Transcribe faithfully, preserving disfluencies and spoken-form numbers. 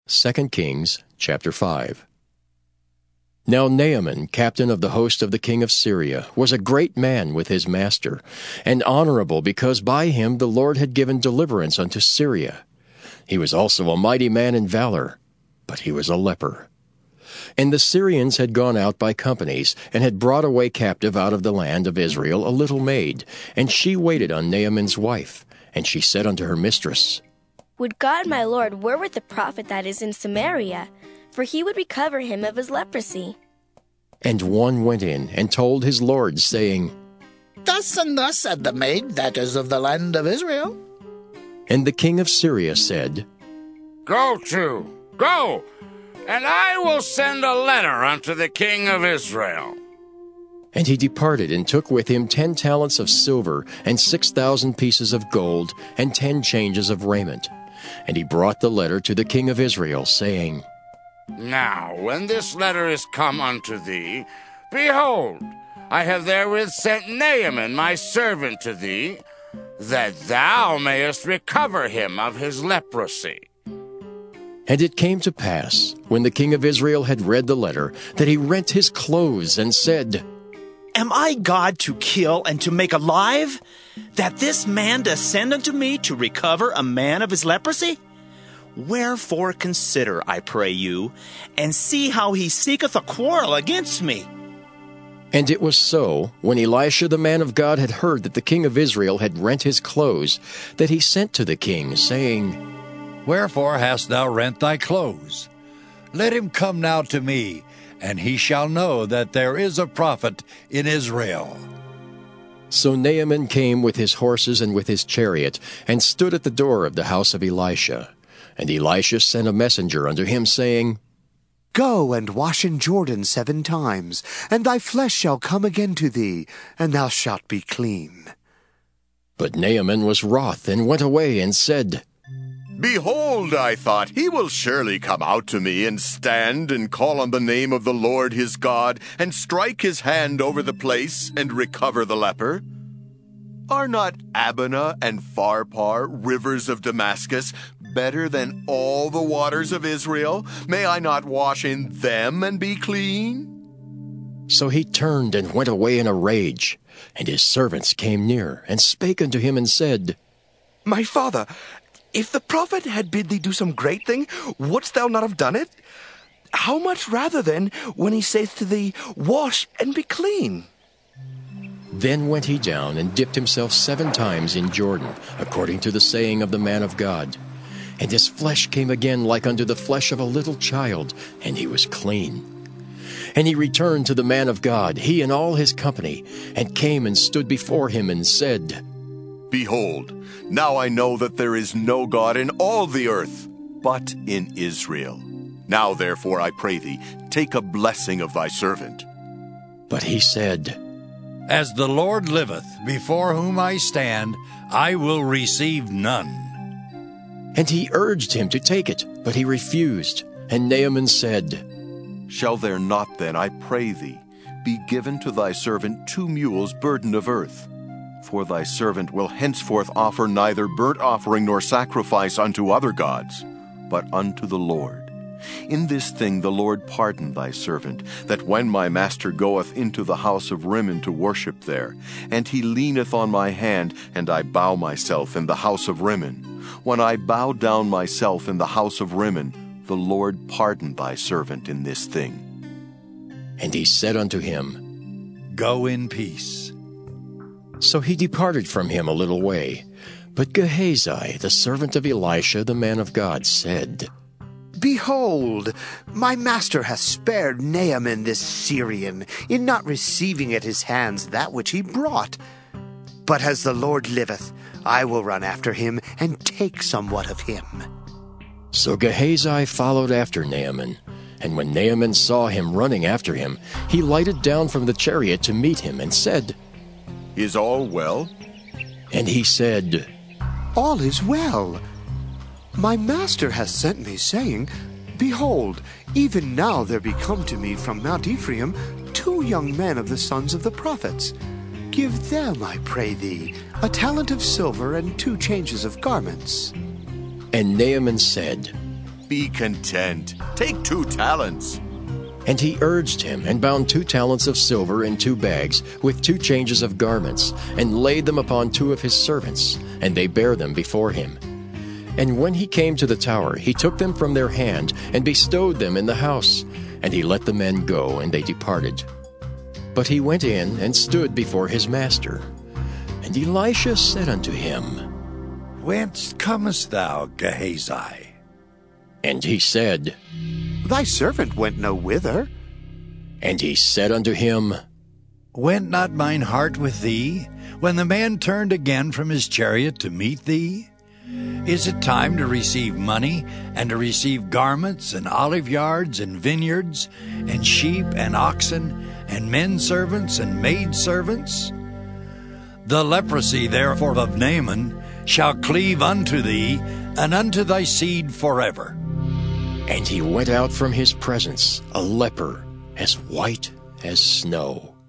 Second Kings chapter five. Now Naaman, captain of the host of the king of Syria, was a great man with his master, and honorable because by him the Lord had given deliverance unto Syria. He was also a mighty man in valor, but he was a leper. And the Syrians had gone out by companies, and had brought away captive out of the land of Israel a little maid, and she waited on Naaman's wife. And she said unto her mistress, Would God my Lord were with the prophet that is in Samaria, for he would recover him of his leprosy. And one went in and told his lord, saying, Thus and thus said the maid that is of the land of Israel. And the king of Syria said, Go to, go, and I will send a letter unto the king of Israel. And he departed, and took with him ten talents of silver, and six thousand pieces of gold, and ten changes of raiment. And he brought the letter to the king of Israel, saying, Now, when this letter is come unto thee, behold, I have therewith sent Naaman my servant to thee, that thou mayest recover him of his leprosy. And it came to pass, when the king of Israel had read the letter, that he rent his clothes, and said, Am I God to kill and to make alive, that this man descend unto me to recover a man of his leprosy? Wherefore consider, I pray you, and see how he seeketh a quarrel against me. And it was so, when Elisha the man of God had heard that the king of Israel had rent his clothes, that he sent to the king, saying, Wherefore hast thou rent thy clothes? Let him come now to me, and he shall know that there is a prophet in Israel. So Naaman came with his horses and with his chariot, and stood at the door of the house of Elisha. And Elisha sent a messenger unto him, saying, Go and wash in Jordan seven times, and thy flesh shall come again to thee, and thou shalt be clean. But Naaman was wroth, and went away, and said, Behold, I thought, he will surely come out to me, and stand, and call on the name of the Lord his God, and strike his hand over the place, and recover the leper. Are not Abana and Pharpar, rivers of Damascus, better than all the waters of Israel? May I not wash in them and be clean? So he turned and went away in a rage. And his servants came near, and spake unto him, and said, My father, if the prophet had bid thee do some great thing, wouldst thou not have done it? How much rather then, when he saith to thee, Wash and be clean? Then went he down, and dipped himself seven times in Jordan, according to the saying of the man of God. And his flesh came again like unto the flesh of a little child, and he was clean. And he returned to the man of God, he and all his company, and came and stood before him, and said, Behold, now I know that there is no God in all the earth, but in Israel. Now therefore, I pray thee, take a blessing of thy servant. But he said, As the Lord liveth, before whom I stand, I will receive none. And he urged him to take it, but he refused. And Naaman said, Shall there not then, I pray thee, be given to thy servant two mules burden of earth? For thy servant will henceforth offer neither burnt offering nor sacrifice unto other gods, but unto the Lord. In this thing the Lord pardon thy servant, that when my master goeth into the house of Rimmon to worship there, and he leaneth on my hand, and I bow myself in the house of Rimmon, when I bow down myself in the house of Rimmon, the Lord pardon thy servant in this thing. And he said unto him, Go in peace. So he departed from him a little way. But Gehazi, the servant of Elisha, the man of God, said, Behold, my master hath spared Naaman this Syrian, in not receiving at his hands that which he brought. But as the Lord liveth, I will run after him, and take somewhat of him. So Gehazi followed after Naaman. And when Naaman saw him running after him, he lighted down from the chariot to meet him, and said, Is all well? And he said, All is well. My master hath sent me, saying, Behold, even now there be come to me from Mount Ephraim two young men of the sons of the prophets. Give them, I pray thee, a talent of silver and two changes of garments. And Naaman said, Be content. Take two talents. And he urged him, and bound two talents of silver in two bags, with two changes of garments, and laid them upon two of his servants, and they bare them before him. And when he came to the tower, he took them from their hand, and bestowed them in the house. And he let the men go, and they departed. But he went in, and stood before his master. And Elisha said unto him, Whence comest thou, Gehazi? And he said, Thy servant went no whither. And he said unto him, Went not mine heart with thee, when the man turned again from his chariot to meet thee? Is it time to receive money, and to receive garments, and olive yards, and vineyards, and sheep, and oxen, and men servants, and maid servants? The leprosy therefore of Naaman shall cleave unto thee, and unto thy seed forever. And he went out from his presence, a leper, as white as snow.